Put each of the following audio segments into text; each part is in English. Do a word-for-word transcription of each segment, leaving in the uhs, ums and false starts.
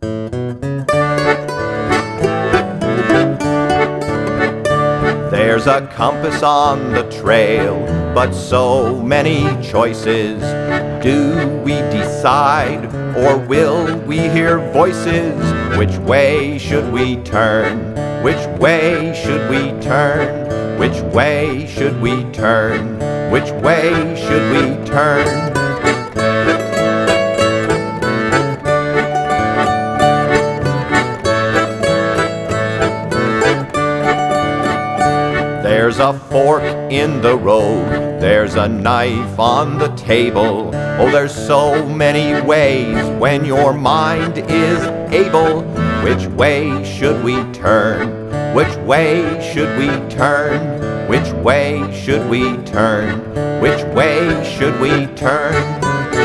There's a compass on the trail, but so many choices. Do we decide, or will we hear voices? Which way should we turn? Which way should we turn? Which way should we turn? Which way should we turn? There's a fork in the road, there's a knife on the table. Oh, there's so many ways when your mind is able. Which way should we turn? Which way should we turn? Which way should we turn? Which way should we turn?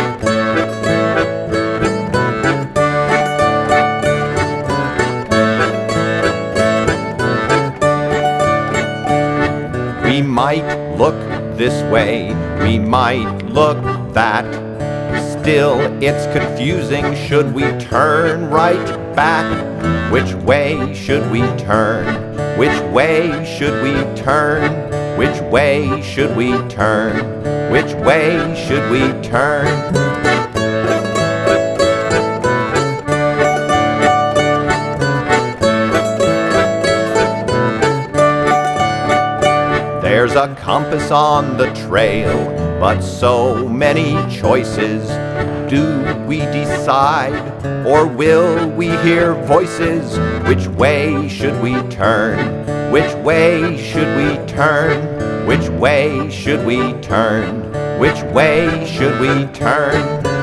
We might look this way, we might look that. Still, it's confusing. Should we turn right back? Which way should we turn? Which way should we turn? Which way should we turn? Which way should we turn? There's a compass on the trail, but so many choices. Do we decide, or will we hear voices? Which way should we turn? Which way should we turn? Which way should we turn? Which way should we turn?